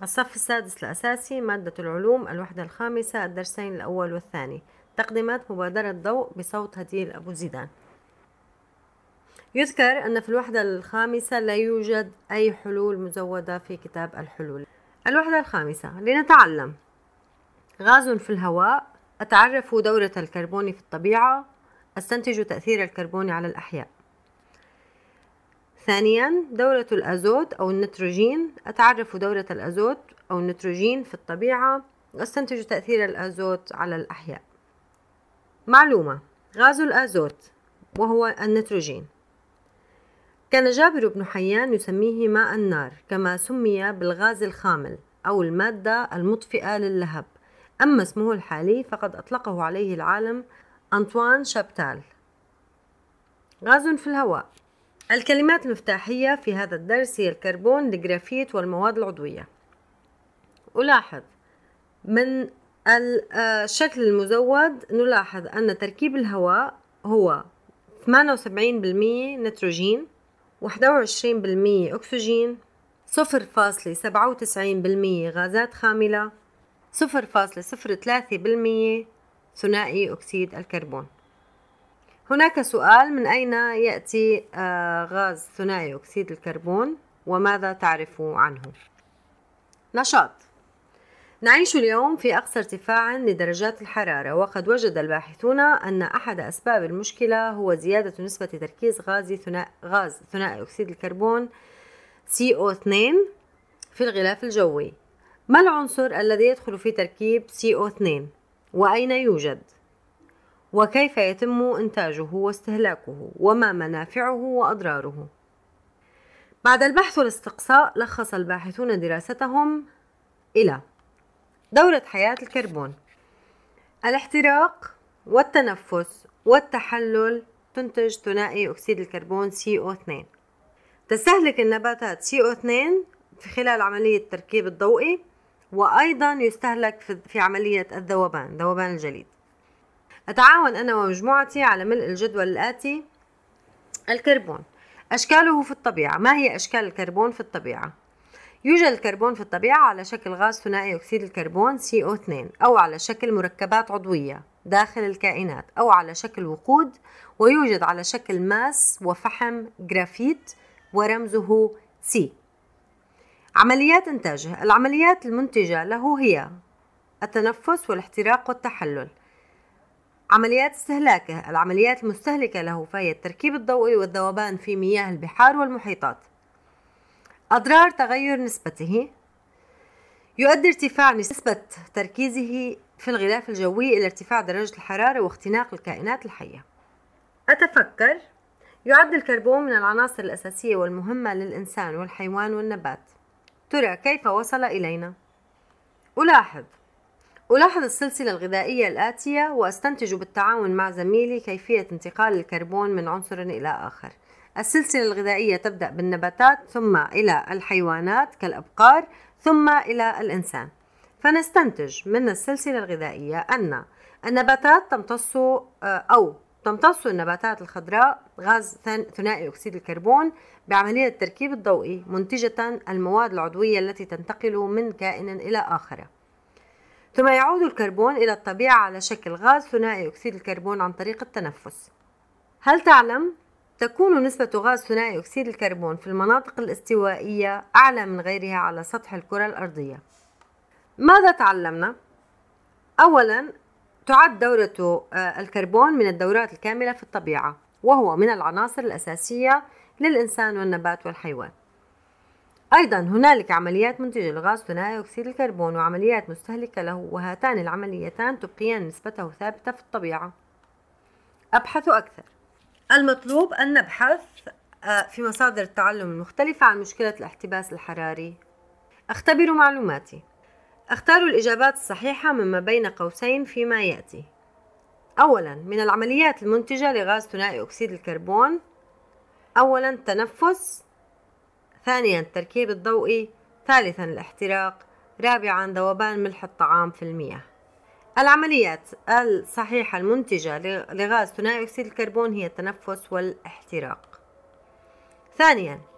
الصف السادس الأساسي، مادة العلوم، الوحدة الخامسة، الدرسين الأول والثاني. تقدمت مبادرة ضوء بصوت هديل أبو زيدان. يذكر أن في الوحدة الخامسة لا يوجد أي حلول مزودة في كتاب الحلول. الوحدة الخامسة، لنتعلم. غاز في الهواء، أتعرف دورة الكربون في الطبيعة، أستنتج تأثير الكربون على الأحياء. ثانيا، دورة الأزوت أو النيتروجين، أتعرف دورة الأزوت أو النيتروجين في الطبيعة، وأستنتج تأثير الأزوت على الأحياء. معلومة: غاز الأزوت وهو النيتروجين كان جابر بن حيان يسميه ماء النار، كما سمي بالغاز الخامل أو المادة المطفئة للهب، أما اسمه الحالي فقد أطلقه عليه العالم أنطوان شابتال. غاز في الهواء. الكلمات المفتاحية في هذا الدرس هي الكربون، الجرافيت، والمواد العضوية. ألاحظ من الشكل المزود نلاحظ أن تركيب الهواء هو 78% نيتروجين، 21% أكسجين، 0.97% غازات خاملة، 0.03% ثنائي أكسيد الكربون. هناك سؤال: من أين يأتي غاز ثنائي أكسيد الكربون وماذا تعرف عنه؟ نشاط. نعيش اليوم في أقصى ارتفاع لدرجات الحرارة، وقد وجد الباحثون أن أحد أسباب المشكلة هو زيادة نسبة تركيز غاز ثنائي أكسيد الكربون CO2 في الغلاف الجوي. ما العنصر الذي يدخل في تركيب CO2 وأين يوجد؟ وكيف يتم إنتاجه واستهلاكه؟ وما منافعه وأضراره؟ بعد البحث والاستقصاء لخص الباحثون دراستهم إلى: دورة حياة الكربون، الاحتراق والتنفس والتحلل تنتج ثنائي أكسيد الكربون CO2. تستهلك النباتات CO2 في خلال عملية التركيب الضوئي، وأيضا يستهلك في عملية ذوبان الجليد. أتعاون أنا ومجموعتي على ملء الجدول الآتي. الكربون، أشكاله في الطبيعة. ما هي أشكال الكربون في الطبيعة؟ يوجد الكربون في الطبيعة على شكل غاز ثنائي أكسيد الكربون CO2، أو على شكل مركبات عضوية داخل الكائنات، أو على شكل وقود، ويوجد على شكل ماس وفحم جرافيت ورمزه C. عمليات إنتاجه. العمليات المنتجة له هي التنفس والاحتراق والتحلل. عمليات استهلاكه. العمليات المستهلكة له فهي التركيب الضوئي والذوبان في مياه البحار والمحيطات. أضرار تغير نسبته: يؤدي ارتفاع نسبة تركيزه في الغلاف الجوي إلى ارتفاع درجة الحرارة واختناق الكائنات الحية. أتفكر: يعد الكربون من العناصر الأساسية والمهمة للإنسان والحيوان والنبات. ترى كيف وصل إلينا؟ ألاحظ السلسلة الغذائية الآتية، وأستنتج بالتعاون مع زميلي كيفية انتقال الكربون من عنصر إلى آخر. السلسلة الغذائية تبدأ بالنباتات، ثم إلى الحيوانات كالأبقار، ثم إلى الإنسان. فنستنتج من السلسلة الغذائية أن النباتات تمتص النباتات الخضراء غاز ثنائي أكسيد الكربون بعملية التركيب الضوئي، منتجة المواد العضوية التي تنتقل من كائن إلى آخر. ثم يعود الكربون إلى الطبيعة على شكل غاز ثنائي أكسيد الكربون عن طريق التنفس. هل تعلم؟ تكون نسبة غاز ثنائي أكسيد الكربون في المناطق الاستوائية أعلى من غيرها على سطح الكرة الأرضية. ماذا تعلمنا؟ أولا، تعد دورة الكربون من الدورات الكاملة في الطبيعة، وهو من العناصر الأساسية للإنسان والنبات والحيوان. أيضا هنالك عمليات منتجة لغاز ثنائي أكسيد الكربون وعمليات مستهلكة له، وهاتان العمليتان تبقيان نسبته ثابتة في الطبيعة. أبحث أكثر. المطلوب أن نبحث في مصادر التعلم المختلفة عن مشكلة الاحتباس الحراري. أختبر معلوماتي. أختار الإجابات الصحيحة مما بين قوسين فيما يأتي. أولا، من العمليات المنتجة لغاز ثنائي أكسيد الكربون: أولا التنفس، ثانيا التركيب الضوئي، ثالثا الاحتراق، رابعا ذوبان ملح الطعام في المياه. العمليات الصحيحة المنتجة لغاز ثنائي أكسيد الكربون هي التنفس والاحتراق. ثانيا،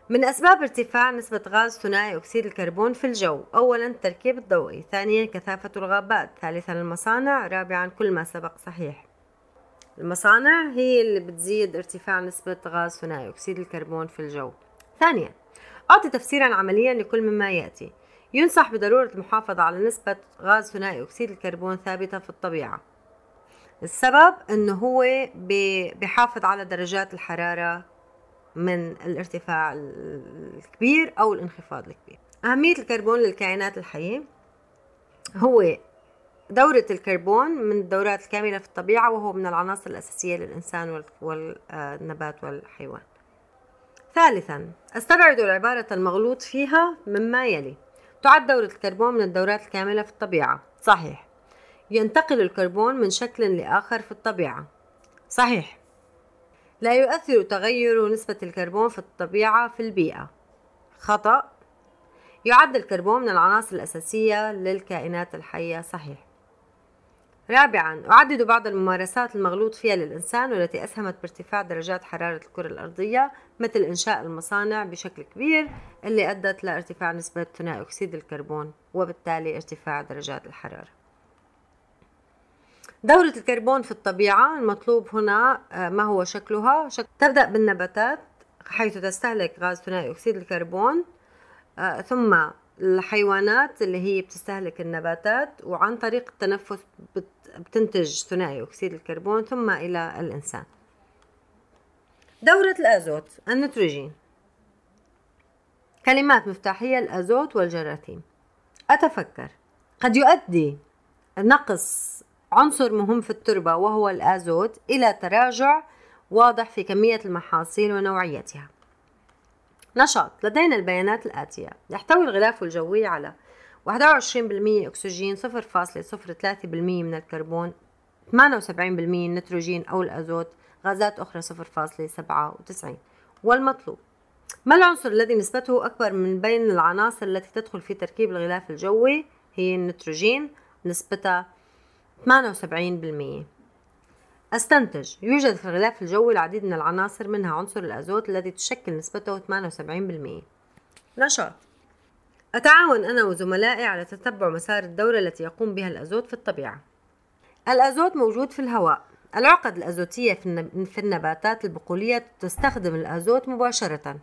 من أسباب ارتفاع نسبة غاز ثنائي أكسيد الكربون في الجو: أولاً التركيب الضوئي، ثانياً كثافة الغابات، ثالثاً المصانع، رابعاً كل ما سبق صحيح. المصانع هي اللي بتزيد ارتفاع نسبة غاز ثنائي أكسيد الكربون في الجو. ثانياً، أعطي تفسيراً عملياً لكل مما يأتي. ينصح بضرورة المحافظة على نسبة غاز ثنائي أكسيد الكربون ثابتة في الطبيعة. السبب أنه هو بيحافظ على درجات الحرارة من الارتفاع الكبير أو الانخفاض الكبير. أهمية الكربون للكائنات الحية: هو دورة الكربون من الدورات الكاملة في الطبيعة، وهو من العناصر الأساسية للإنسان والنبات والحيوان. ثالثاً، استبعد العبارة المغلوط فيها مما يلي: تعد دورة الكربون من الدورات الكاملة في الطبيعة. صحيح. ينتقل الكربون من شكل لآخر في الطبيعة. صحيح. لا يؤثر تغير نسبة الكربون في الطبيعة في البيئة. خطأ. يعد الكربون من العناصر الأساسية للكائنات الحية. صحيح. رابعاً، أعدد بعض الممارسات المغلوط فيها للإنسان والتي أسهمت بارتفاع درجات حرارة الكرة الأرضية، مثل إنشاء المصانع بشكل كبير اللي أدت لارتفاع نسبة ثاني أكسيد الكربون وبالتالي ارتفاع درجات الحرارة. دورة الكربون في الطبيعة المطلوب هنا ما هو شكلها؟ تبدأ بالنباتات حيث تستهلك غاز ثاني أكسيد الكربون، ثم الحيوانات اللي هي بتستهلك النباتات، وعن طريق التنفس بتنتج ثاني أكسيد الكربون، ثم إلى الإنسان. دورة الأزوت، النيتروجين. كلمات مفتاحية: الأزوت والجراثيم. أتفكر قد يؤدي نقص عنصر مهم في التربة وهو الأزوت إلى تراجع واضح في كمية المحاصيل ونوعيتها. نشاط: لدينا البيانات الآتية: يحتوي الغلاف الجوي على 21% أكسجين، 0.03% من الكربون، 78% النيتروجين أو الأزوت، غازات أخرى 0.97. والمطلوب: ما العنصر الذي نسبته أكبر من بين العناصر التي تدخل في تركيب الغلاف الجوي؟ هي النيتروجين، نسبتها 78%. أستنتج: يوجد في الغلاف الجوي العديد من العناصر، منها عنصر الأزوت الذي تشكل نسبته 78%. نشاط: أتعاون أنا وزملائي على تتبع مسار الدورة التي يقوم بها الأزوت في الطبيعة. الأزوت موجود في الهواء. العقد الأزوتية في النباتات البقولية تستخدم الأزوت مباشرة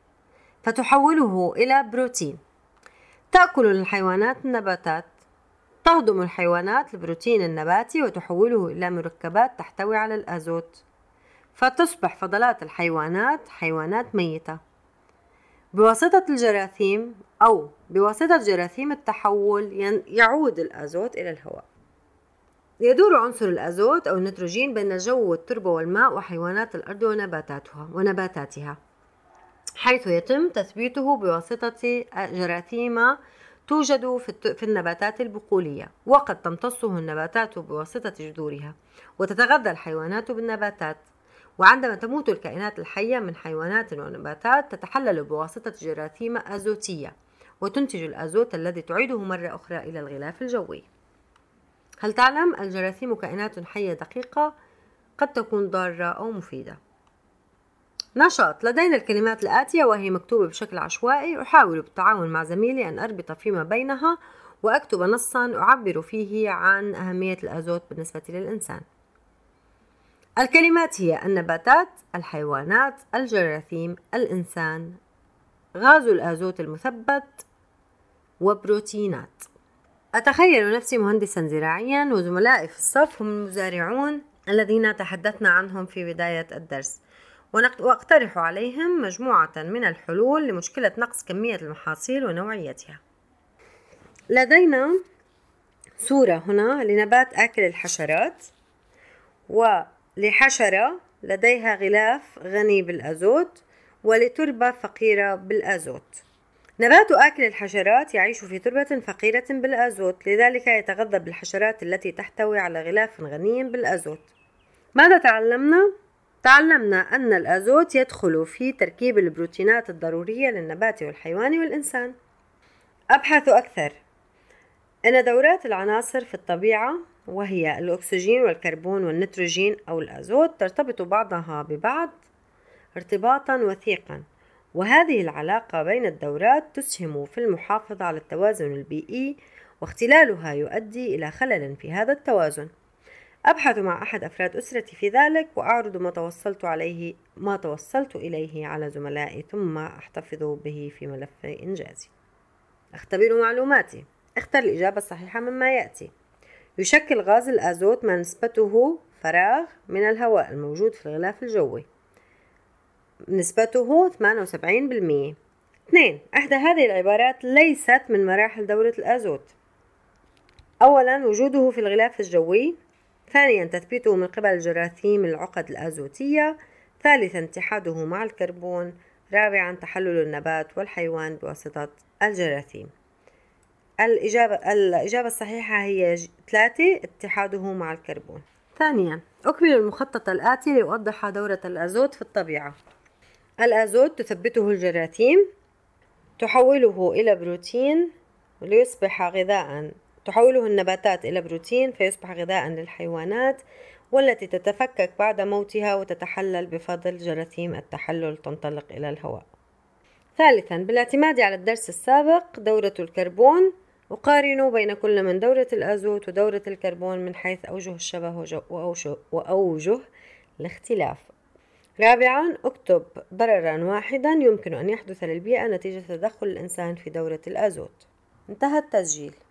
فتحوله إلى بروتين. تأكل الحيوانات النباتات. تهضم الحيوانات البروتين النباتي وتحوله إلى مركبات تحتوي على الأزوت، فتصبح فضلات الحيوانات حيوانات ميتة. بواسطة الجراثيم أو بواسطة جراثيم التحول يعود الأزوت إلى الهواء. يدور عنصر الأزوت أو النيتروجين بين الجو والتربة والماء وحيوانات الأرض ونباتاتها، حيث يتم تثبيته بواسطة جراثيم توجد في النباتات البقولية، وقد تمتصه النباتات بواسطة جذورها، وتتغذى الحيوانات بالنباتات. وعندما تموت الكائنات الحية من حيوانات ونباتات تتحلل بواسطة جراثيم أزوتية وتنتج الأزوت الذي تعيده مرة أخرى إلى الغلاف الجوي. هل تعلم الجراثيم كائنات حية دقيقة قد تكون ضارة أو مفيدة؟ نشاط: لدينا الكلمات الآتية وهي مكتوبة بشكل عشوائي. أحاول بالتعاون مع زميلي أن أربط فيما بينها وأكتب نصا أعبر فيه عن أهمية الأزوت بالنسبة للإنسان. الكلمات هي: النباتات، الحيوانات، الجراثيم، الإنسان، غاز الأزوت المثبت، وبروتينات. أتخيل نفسي مهندسا زراعيا وزملائي في الصف هم المزارعون الذين تحدثنا عنهم في بداية الدرس، وأقترح عليهم مجموعة من الحلول لمشكلة نقص كمية المحاصيل ونوعيتها. لدينا صورة هنا لنبات آكل الحشرات، ولحشرة لديها غلاف غني بالأزوت، ولتربة فقيرة بالأزوت. نبات آكل الحشرات يعيش في تربة فقيرة بالأزوت، لذلك يتغذى بالحشرات التي تحتوي على غلاف غني بالأزوت. ماذا تعلمنا؟ تعلمنا أن الأزوت يدخل في تركيب البروتينات الضرورية للنبات والحيوان والإنسان. أبحث أكثر. أن دورات العناصر في الطبيعة وهي الأكسجين والكربون والنيتروجين أو الأزوت ترتبط بعضها ببعض ارتباطا وثيقا، وهذه العلاقة بين الدورات تسهم في المحافظة على التوازن البيئي، واختلالها يؤدي إلى خلل في هذا التوازن. أبحث مع أحد أفراد أسرتي في ذلك، وأعرض ما توصلت إليه على زملائي، ثم أحتفظ به في ملف إنجازي. أختبر معلوماتي. اختر الإجابة الصحيحة مما يأتي. يشكل غاز الأزوت ما نسبته فراغ من الهواء الموجود في الغلاف الجوي، نسبته 78%. 2. إحدى هذه العبارات ليست من مراحل دورة الأزوت. أولا، وجوده في الغلاف الجوي. ثانيا، تثبيته من قبل الجراثيم العقد الأزوتية. ثالثا، اتحاده مع الكربون. رابعا، تحلل النبات والحيوان بواسطة الجراثيم. الإجابة الصحيحة هي 3، اتحاده مع الكربون. ثانيا، أكمل المخطط الآتي ليوضح دورة الأزوت في الطبيعة. الأزوت تثبته الجراثيم، تحوله إلى بروتين ليصبح غذاء، تحوله النباتات إلى بروتين فيصبح غذاء للحيوانات، والتي تتفكك بعد موتها وتتحلل بفضل جراثيم التحلل تنطلق إلى الهواء. ثالثا، بالاعتماد على الدرس السابق دورة الكربون، أقارن بين كل من دورة الأزوت ودورة الكربون من حيث أوجه الشبه وأوجه الاختلاف. رابعا، اكتب ضررا واحدا يمكن أن يحدث للبيئة نتيجة تدخل الإنسان في دورة الأزوت. انتهى التسجيل.